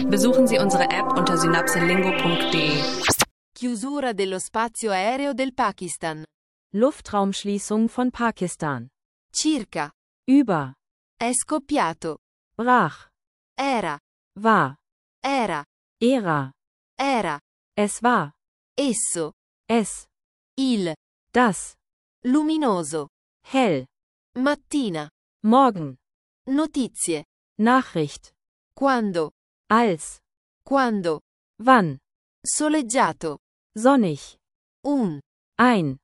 Besuchen Sie unsere App unter synapselingo.de. Chiusura dello spazio aereo del Pakistan. Luftraumschließung von Pakistan. Circa. Über. È scoppiato. Brach. Era. War. Era. Ära. Era. Es war. Esso. Es. Il. Das. Luminoso. Hell. Mattina. Morgen. Notizie. Nachricht. Quando. Als. Quando. Wann. Soleggiato. Sonnig. Un. Ein.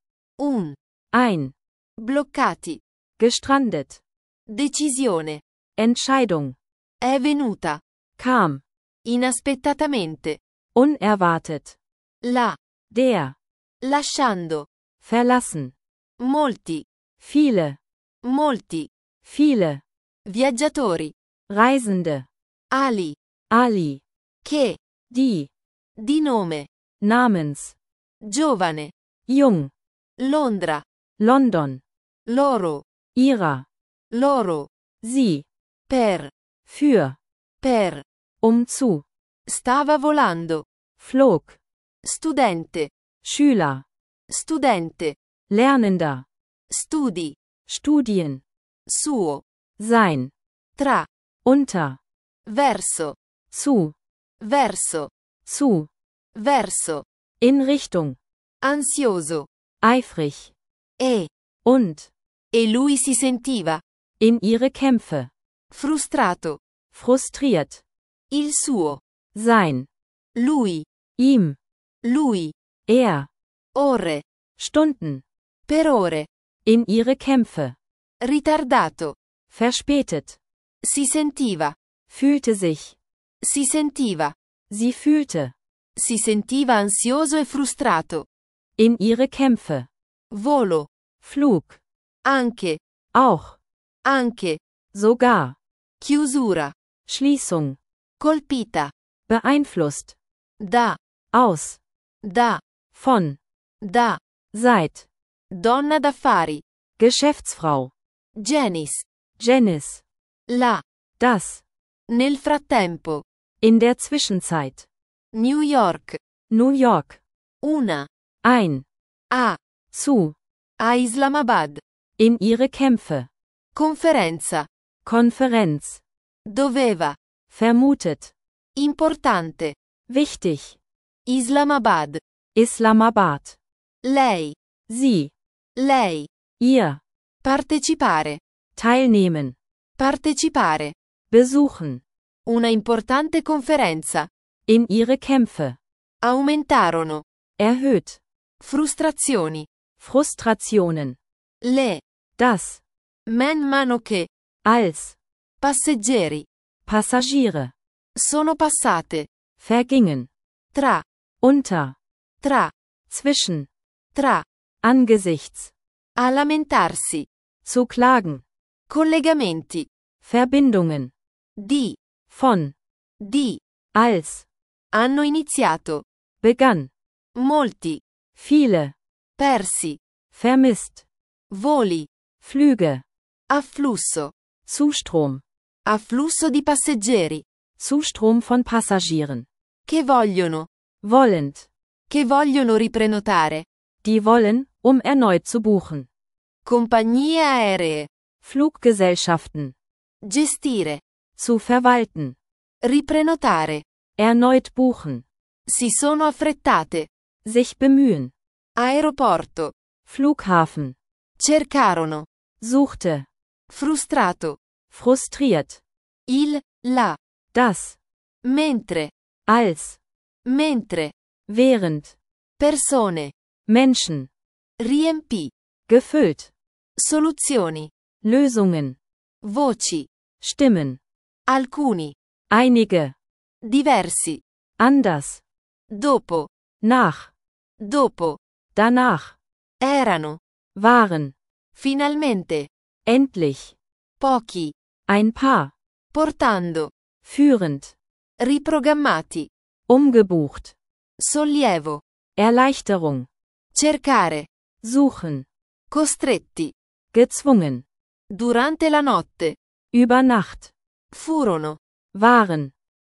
Ein. Bloccati. Gestrandet. Decisione. Entscheidung. È venuta. Kam. Inaspettatamente. Unerwartet. La. Der. Lasciando. Verlassen. Molti. Viele. Molti. Viele. Viaggiatori. Reisende. Ali. Ali. Che. Die. Di nome. Namens. Giovane. Jung. Londra. London. Loro. Ihrer. Loro. Sie. Per. Für. Per. Zu. Stava volando. Flog. Studente. Schüler. Studente. Lernender. Studi. Studien. Suo. Sein. Tra. Unter. Verso. Zu. Verso. Zu. Verso. In Richtung. Ansioso. Eifrig. E. Und. E lui si sentiva. In ihre Kämpfe. Frustrato. Frustriert. Il suo. Sein. Lui. Ihm. Lui. Er. Ore. Stunden. Per ore. In ihre Kämpfe. Ritardato. Verspätet. Si sentiva. Fühlte sich. Si sentiva. Sie fühlte. Si sentiva ansioso e frustrato. In ihre Kämpfe. Volo. Flug. Anche. Auch. Anche. Sogar. Chiusura. Schließung. Colpita. Beeinflusst. Da. Aus. Da. Von. Da. Seit. Donna d'affari. Geschäftsfrau. Janice. Janice. La. Das. Nel frattempo. In der Zwischenzeit. New York. New York. Una. Ein. A. Zu. A Islamabad. In ihre Kämpfe. Conferenza. Konferenz. Doveva. Vermutet. Importante. Wichtig. Islamabad. Islamabad. Lei. Sie. Lei. Ihr. Partecipare. Teilnehmen. Partecipare. Besuchen. Una importante conferenza. In ihre Kämpfe. Aumentarono. Erhöht. Frustrazioni. Frustrationen. Le. Das. Man mano che. Als. Passeggeri. Passagiere. Sono passate. Vergingen. Tra. Unter. Tra. Zwischen. Tra. Angesichts. A lamentarsi. Zu klagen. Collegamenti. Verbindungen. Di. Von. Di. Als. Hanno iniziato. Begann. Molti. Viele. Persi. Vermisst. Voli. Flüge. Afflusso. Zustrom. Afflusso di passeggeri. Zustrom von Passagieren. Che vogliono. Wollend. Che vogliono riprenotare. Die wollen, erneut zu buchen. Compagnie aeree. Fluggesellschaften. Gestire. Zu verwalten. Riprenotare. Erneut buchen. Si sono affrettate. Sich bemühen. Aeroporto. Flughafen. Cercarono. Suchte. Frustrato. Frustriert. Il, la. Das. Mentre. Als. Mentre. Während. Persone. Menschen. Riempì. Gefüllt. Soluzioni. Lösungen. Voci. Stimmen. Alcuni. Einige. Diversi. Anders. Dopo. Nach. Dopo. Danach. Erano. Waren. Finalmente. Endlich. Pochi. Ein paar. Portando. Führend. Riprogrammati. Umgebucht. Sollievo. Erleichterung. Cercare. Suchen. Costretti. Gezwungen. Durante la notte. Über Nacht. Furono. Waren.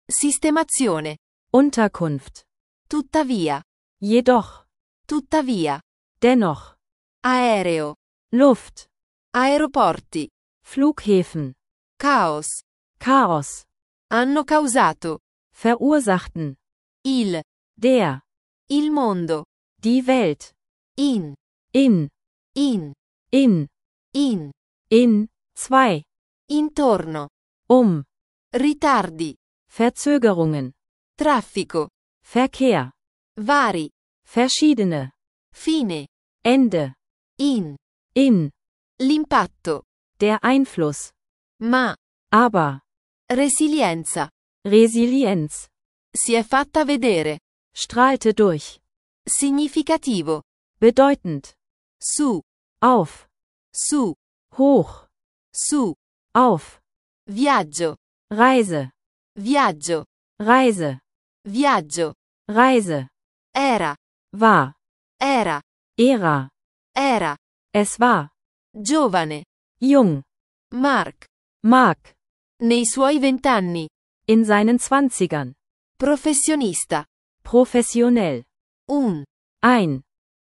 Sistemazione. Unterkunft. Tuttavia. Jedoch. Tuttavia. Dennoch. Aereo. Luft. Aeroporti. Flughäfen. Caos. Chaos. Hanno causato. Verursachten. Il. Der. Il mondo. Die Welt. In. In. In. In. In. Zwei. Intorno. Ritardi. Verzögerungen. Traffico. Verkehr. Vari. Verschiedene. Fine. Ende. In. L'impatto. Der Einfluss. Ma. Aber. Resilienza. Resilienz. Si è fatta vedere. Strahlte durch. Significativo. Bedeutend. Su. Auf. Su. Hoch. Su. Auf. Viaggio. Reise. Viaggio. Reise. Viaggio. Reise. Era. War. Era. Ära. Era. Es war. Giovane. Jung. Mark. Mark. Nei suoi 20 anni. In seinen Zwanzigern. Professionista. Professionell. Un. Ein.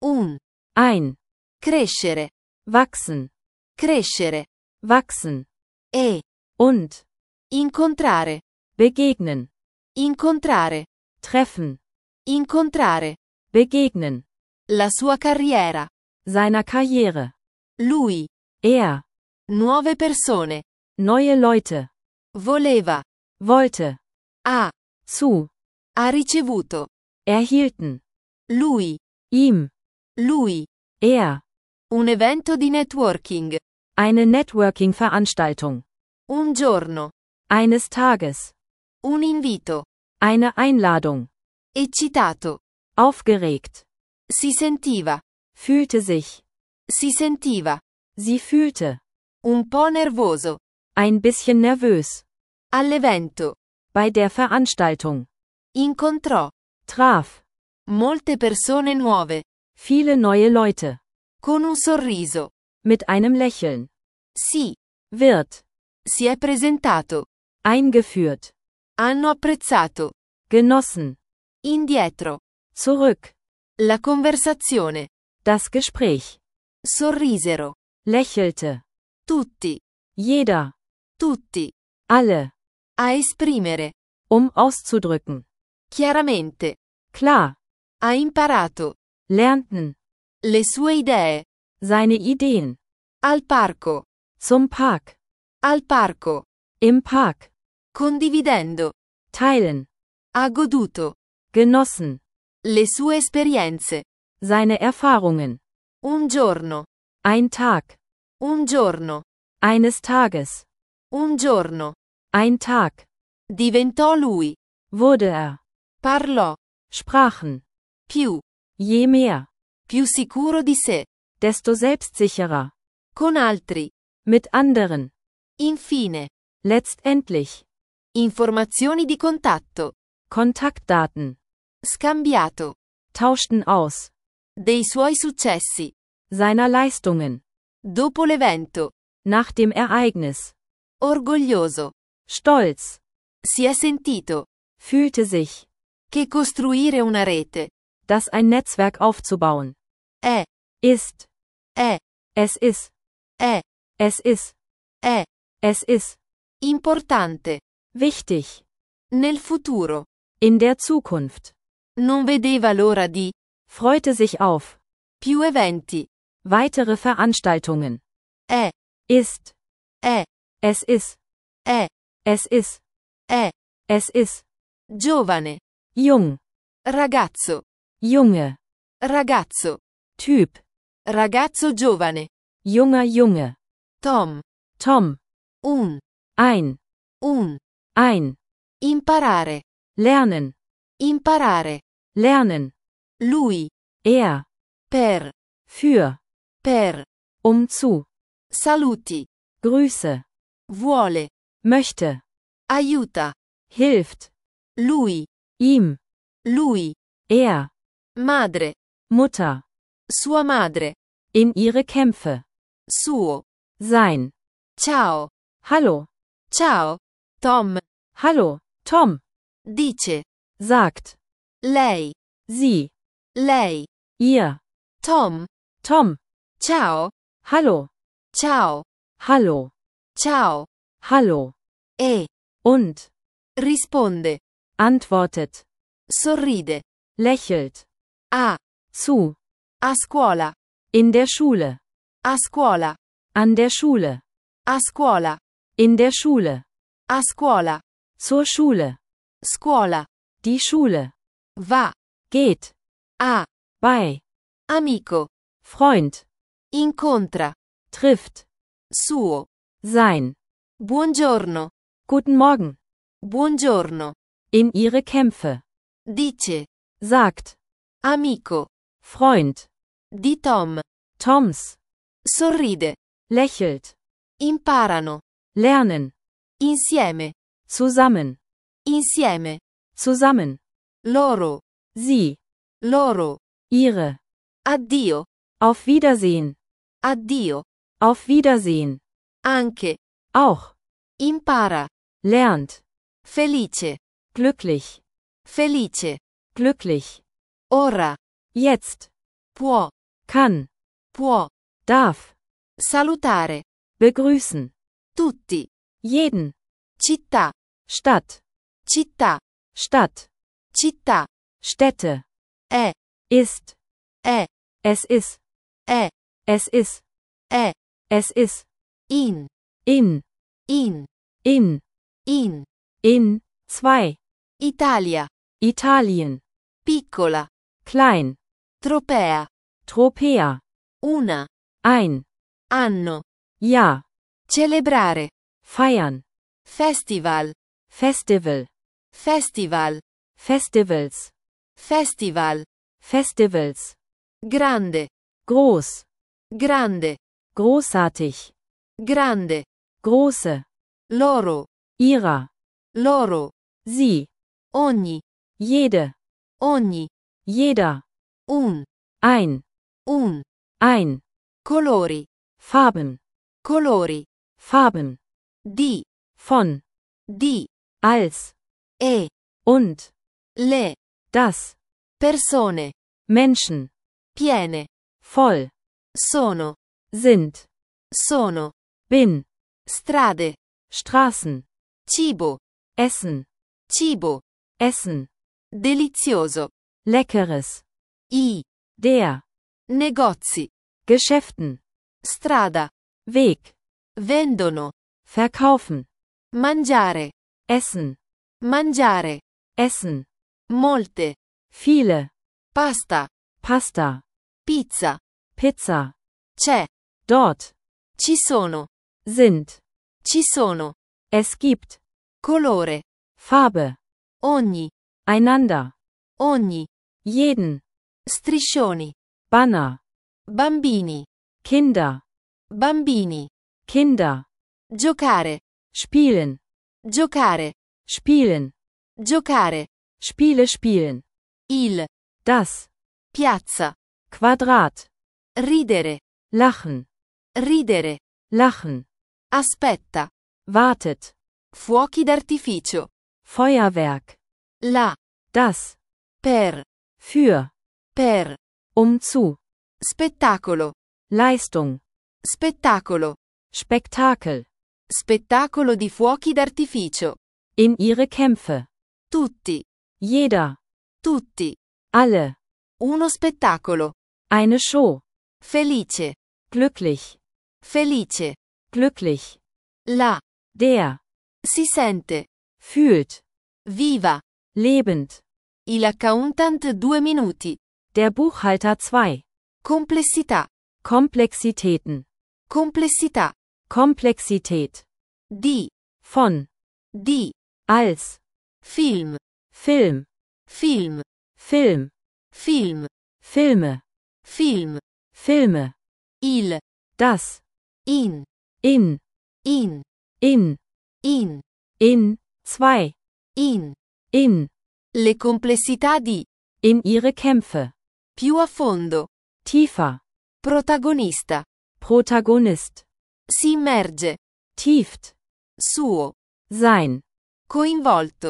Crescere. Wachsen. Crescere. Wachsen. E. Und. Incontrare. Begegnen. Incontrare. Treffen. Incontrare. Begegnen. La sua carriera. Seiner Karriere. Lui. Er. Nuove persone. Neue Leute. Voleva. Wollte. Ha. Zu. Ha ricevuto. Erhielten. Lui. Ihm. Lui. Er. Un evento di networking. Eine Networking-Veranstaltung. Un giorno. Eines Tages. Un invito. Eine Einladung. Eccitato. Aufgeregt. Si sentiva. Fühlte sich. Si sentiva. Sie fühlte. Un po' nervoso. Ein bisschen nervös. All'evento. Bei der Veranstaltung. Incontrò. Traf. Molte persone nuove. Viele neue Leute. Con un sorriso. Mit einem Lächeln. Sì. Wird. Si è presentato. Eingeführt. Hanno apprezzato. Genossen. Indietro. Zurück. La conversazione. Das Gespräch. Sorrisero. Lächelte. Tutti. Jeder. Tutti. Alle. A esprimere. Auszudrücken. Chiaramente. Klar. Ha imparato. Lernten. Le sue idee. Seine Ideen. Al parco. Zum Park. Al parco. Im Park. Condividendo. Teilen. Ha goduto. Genossen. Le sue esperienze. Seine Erfahrungen. Un giorno. Ein Tag. Un giorno. Eines Tages. Un giorno. Ein Tag. Diventò lui. Wurde er. Parlò. Sprachen. Più. Je mehr. Più sicuro di sé. Desto selbstsicherer. Con altri. Mit anderen. Infine. Letztendlich. Informazioni di contatto. Kontaktdaten. Scambiato. Tauschten aus. Dei suoi successi. Seiner Leistungen. Dopo l'evento. Nach dem Ereignis. Orgoglioso. Stolz. Si è sentito. Fühlte sich. Che costruire una rete. Das ein Netzwerk aufzubauen. È. Ist. È. Es ist. È. Es ist. È. Es ist. Importante. Wichtig. Nel futuro. In der Zukunft. Non vedeva l'ora di. Freute sich auf. Più eventi. Weitere Veranstaltungen. È. Ist. È. Es ist. È. Es ist. È. Es ist. Giovane. Jung. Ragazzo. Junge. Ragazzo. Typ. Ragazzo giovane. Junger Junge. Tom. Tom. Un. Ein. Un. Imparare. Lernen. Imparare. Lernen. Lui. Er. Per. Für. Per. Zu. Saluti. Grüße. Vuole. Möchte. Aiuta. Hilft. Lui. Ihm. Lui. Er. Madre. Mutter. Sua madre. In ihre Kämpfe. Suo. Sein. Ciao. Hallo. Ciao. Tom. Hallo, Tom. Dice. sagt, Lei. sie, Lei. ihr, Tom. Tom, Ciao. hallo, Ciao. hallo, Ciao. hallo, E. und, Risponde. antwortet, Sorride. lächelt, A. zu, A scuola. in der Schule, A scuola. an der Schule, A scuola. in der Schule, A scuola. zur Schule, Scuola. die Schule, Va. geht, A. bei, Amico. Freund, Incontra. trifft, Suo. sein, Buongiorno. guten Morgen, Buongiorno. in ihre Kämpfe, Dice. sagt, Amico. Freund, Di Tom. Toms, Sorride. lächelt, Imparano. lernen, Insieme. zusammen, Insieme. zusammen, Loro. sie, Loro. ihre, Addio. auf Wiedersehen, Addio. auf Wiedersehen, Anche. auch, Impara. lernt, Felice. glücklich, Felice. glücklich, Ora. jetzt, Può. kann, Può. darf, Salutare. begrüßen, Tutti. jeden, Città. Stadt, Città. Stadt, Città. Städte, È. ist, È. es ist, È. es ist, È. es ist, In. in, In. in, In. zwei, Italia. Italien, Piccola. klein, Tropea. Tropea, Una. ein, Anno. ja, Celebrare. feiern, Festival. Festival, Festival. Festivals, Festival. Festivals, Grande. groß, Grande. großartig, Grande. große, Loro. ihrer, Loro. sie, Ogni. jede, Ogni. jeder, Un. ein, Un. Colori. Farben, Colori. Farben, Di. von, Di. als, E. und, Le. das, Persone. Menschen, Piene. voll, Sono. sind, Sono. bin, Strade. Straßen, Cibo. Essen, Cibo. Essen, Delizioso. Leckeres, I. der, Negozi. Geschäften, Strada. Weg, Vendono. verkaufen, Mangiare. essen, Mangiare. essen, Molte. viele, Pasta. Pasta, Pizza. Pizza, C'è. dort, Ci sono. sind, Ci sono. es gibt, Colore. Farbe, Ogni. einander, Ogni. jeden, Striscioni. Banner, Bambini. Kinder, Bambini. Kinder, Giocare. spielen, Giocare. spielen, Giocare. Spiele spielen, Il. das, Piazza. Quadrat, Ridere. lachen, Ridere. lachen, Aspetta. wartet, Fuochi d'artificio. Feuerwerk, La. das, Per. für, Per. zu, Spettacolo. Leistung, Spettacolo. Spektakel, Spettacolo di fuochi d'artificio. in ihre Kämpfe, Tutti. jeder, Tutti. alle, Uno spettacolo. eine Show, Felice. glücklich, Felice. glücklich, La. der, Si sente. fühlt, Viva. lebend, Il accountant 2 minuti. der Buchhalter 2, Complessità. Komplexitäten, Complessità. Komplexität, Di. von, Di. als, Film. Film, Film. Film, Film. Filme, Film. Filme, Il. das, In. in, In. in, In. zwei, In. in, Le complessità di. in ihre Kämpfe, Più a fondo. tiefer, Protagonista. Protagonist, Si immerge. tieft, Suo. sein, Coinvolto.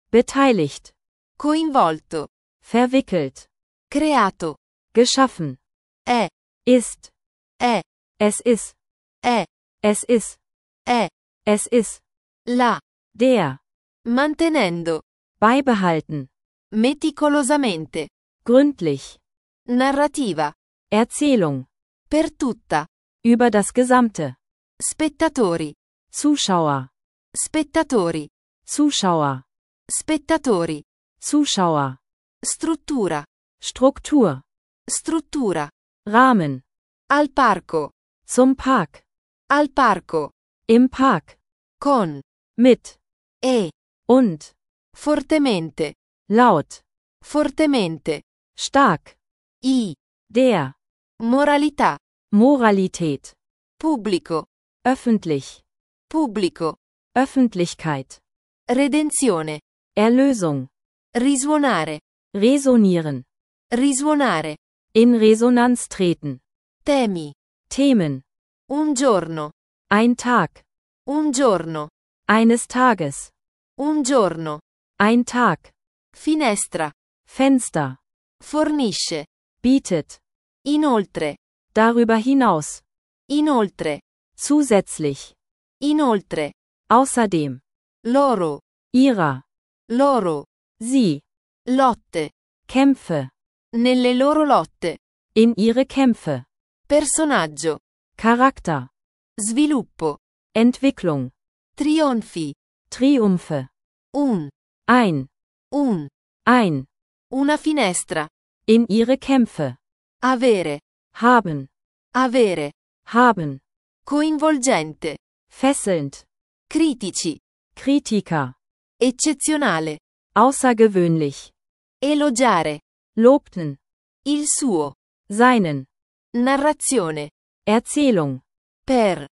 Beteiligt. coinvolto, Verwickelt. creato, Geschaffen. è, Ist. è, Es ist. è, Es ist. è, Es ist. la, Der. mantenendo, Beibehalten. meticolosamente, Gründlich. narrativa, Erzählung. per tutta, Über das Gesamte. spettatori, Zuschauer. spettatori, Zuschauer. spettatori, Zuschauer. struttura, Struktur. struttura, Rahmen. al parco, Zum Park. al parco, Im Park. con, Mit. e, Und. fortemente, Laut. fortemente, Stark. i, Der. moralità, Moralität. pubblico, Öffentlich. pubblico, Öffentlichkeit. redenzione, Erlösung. risuonare, Resonieren. risuonare, In Resonanz treten. temi, Themen. un giorno, Ein Tag. un giorno, Eines Tages. un giorno, Ein Tag. finestra, Fenster. fornisce, Bietet. inoltre, Darüber hinaus. inoltre, Zusätzlich. inoltre, Außerdem. loro, Ihrer. loro, Sie. lotte, Kämpfe. nelle loro lotte, In ihre Kämpfe. personaggio, Charakter. sviluppo, Entwicklung. trionfi, Triumphe. un, Ein. una finestra, In ihre Kämpfe. avere, Haben. avere, Haben. coinvolgente, Fesselnd. critici, Kritiker. eccezionale, Außergewöhnlich. elogiare, Lobten. il suo, Seinen. narrazione, Erzählung. per,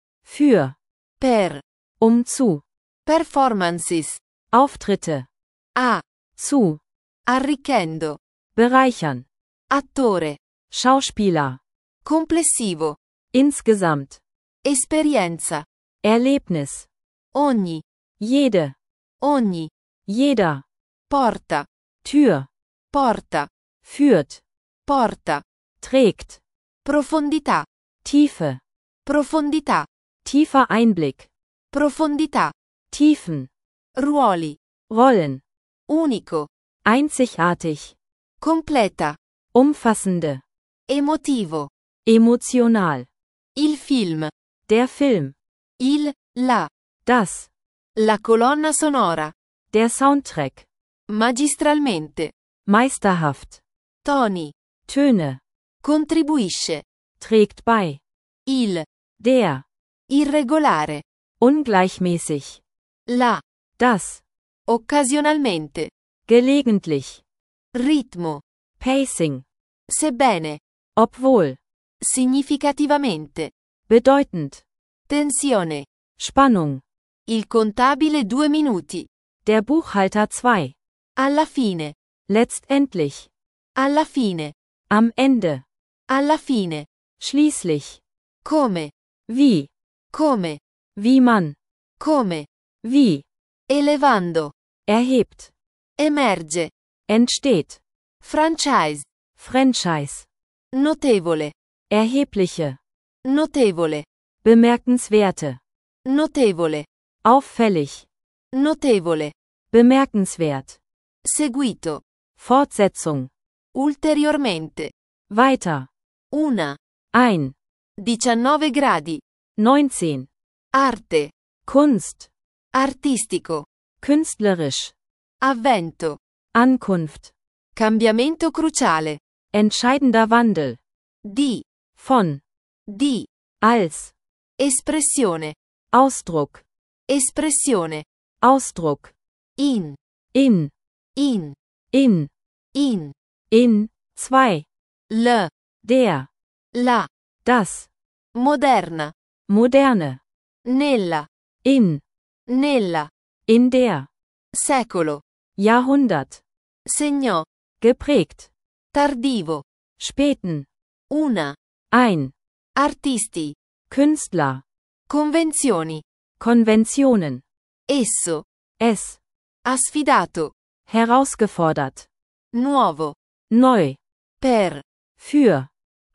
Für. Zu. performances, Auftritte. a, Zu. arricchendo, Bereichern. attore, Schauspieler. complessivo, Insgesamt. esperienza, Erlebnis. ogni, Jede. ogni, Jeder. porta, Tür. porta, Führt. porta, Trägt. profondità, Tiefe. profondità, Tiefer Einblick. profondità, Tiefen. ruoli, Rollen. unico, Einzigartig. completa, Umfassende. emotivo, Emotional. il film, Der Film. il, Das. la colonna sonora, Der Soundtrack. magistralmente, Meisterhaft. toni, Töne. contribuisce, Trägt bei. il, Der. irregolare, Ungleichmäßig. la, Das. occasionalmente, Gelegentlich. ritmo, Pacing. sebbene, Obwohl. significativamente, Bedeutend. tensione, Spannung. il contabile 2 minuti, Der Buchhalter 2. alla fine, Letztendlich. alla fine, Am Ende. alla fine, Schließlich. come, Wie. come, Wie man. come, Wie. elevando, Erhebt. emerge, Entsteht. franchise, Franchise. notevole, Erhebliche. notevole, Bemerkenswerte. notevole, Auffällig. notevole, Bemerkenswert. seguito, Fortsetzung. ulteriormente, Weiter. una, Ein. 19 gradi, 19. arte, Kunst. artistico, Künstlerisch. avvento, Ankunft. cambiamento cruciale, Entscheidender Wandel. di, Von. di, Als. espressione, Ausdruck. espressione, Ausdruck. in, In. in, In. in, In. 2. l, Der. la, Das. moderna, Moderne. nella, In. nella, In der. secolo, Jahrhundert. segnò, Geprägt. tardivo, Späten. una, Ein. artisti, Künstler. convenzioni, Konventionen. esso, Es. ha sfidato, herausgefordert, nuovo, neu, per, für,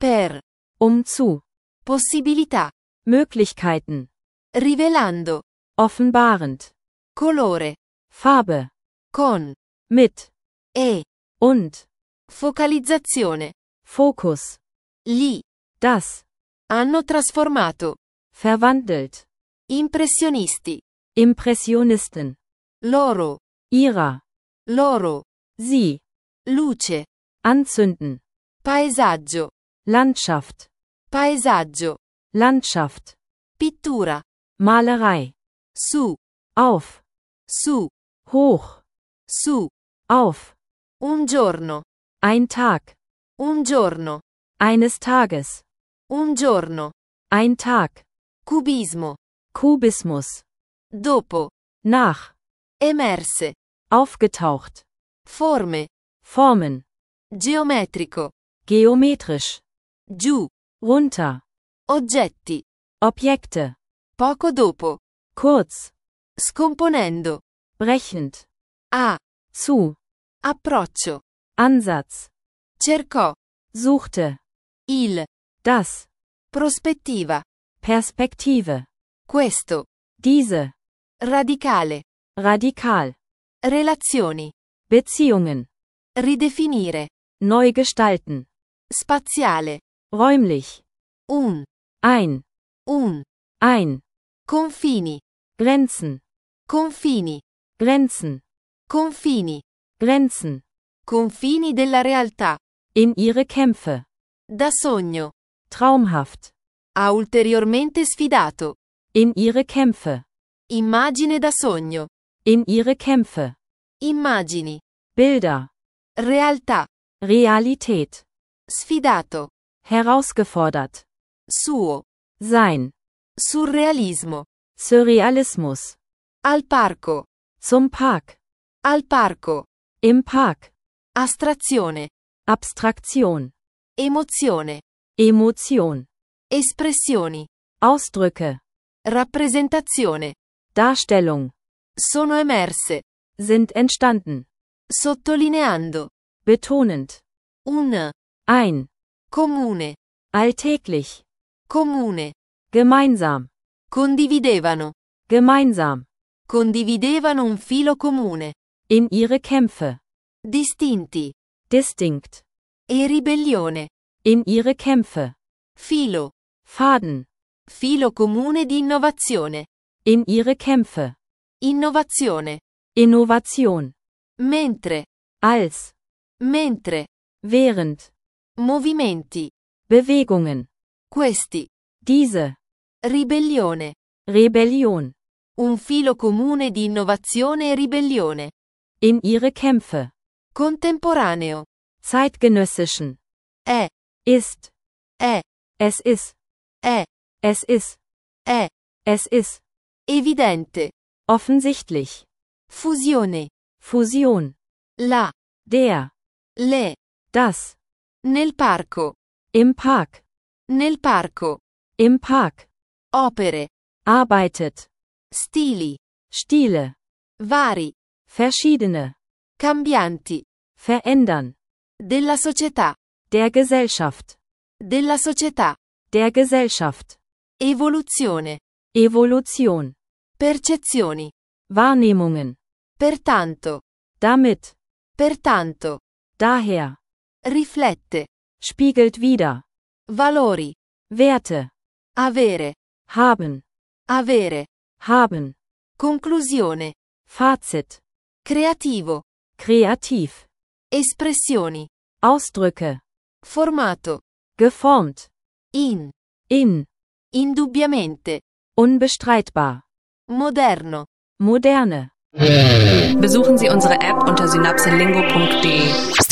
zu, possibilità, Möglichkeiten, rivelando, offenbarend, colore, Farbe, con, mit, e, und, focalizzazione, Fokus, gli, das, hanno trasformato, verwandelt, impressionisti, Impressionisten, loro, ihrer, loro, sie, luce, anzünden, paesaggio, Landschaft, paesaggio, Landschaft, pittura, Malerei, su, auf, su, hoch, su, auf, un giorno, ein Tag, un giorno, eines Tages, un giorno, ein Tag, cubismo, Kubismus, dopo, nach, emerse, aufgetaucht, forme, Formen, geometrico, geometrisch, giù, runter, oggetti, Objekte, poco dopo, kurz, scomponendo, brechend, a, zu, approccio, Ansatz, cercò, suchte, il, das, prospettiva, Perspektive, questo, diese, radicale, radikal, relazioni, Beziehungen, ridefinire, neu gestalten, spaziale, räumlich, un, ein, confini, Grenzen, confini, Grenzen, confini, Grenzen, confini della realtà, in ihre Kämpfe, da sogno, traumhaft, ha ulteriormente sfidato, in ihre Kämpfe, immagine da sogno, in ihre Kämpfe, immagini, Bilder, realtà, Realität, sfidato, herausgefordert, suo, sein, surrealismo, Surrealismus, al parco, zum Park, al parco, im Park, astrazione, Abstraktion, emozione, Emotion, espressioni, Ausdrücke, rappresentazione, Darstellung, sono emerse, sind entstanden, sottolineando, betonend, ein, comune, alltäglich, comune, gemeinsam, condividevano, gemeinsam, condividevano un filo comune, in ihre Kämpfe, distinti, distinkt, e ribellione, in ihre Kämpfe, filo, Faden, filo comune di innovazione, in ihre Kämpfe, innovazione, Innovation, mentre, mentre, während, movimenti, Bewegungen, questi, diese, ribellione, Rebellion, un filo comune di innovazione e ribellione, in ihre Kämpfe, contemporaneo, zeitgenössischen, è, ist, è, es ist, è, es ist, è, es ist, evidente, offensichtlich, fusione, Fusion, la, der, le, das, nel parco, im Park, nel parco, im Park, opere, arbeitet, stili, Stile, vari, verschiedene, cambianti, verändern, della società, der Gesellschaft, della società, der Gesellschaft, evoluzione, Evolution, percezioni, Wahrnehmungen, pertanto, damit, pertanto, daher, riflette, spiegelt wider, valori, Werte, avere, haben, conclusione, Fazit, creativo, kreativ, espressioni, Ausdrücke, formato, geformt, in, indubbiamente, unbestreitbar, moderno. moderne. Besuchen Sie unsere App unter synapselingo.de.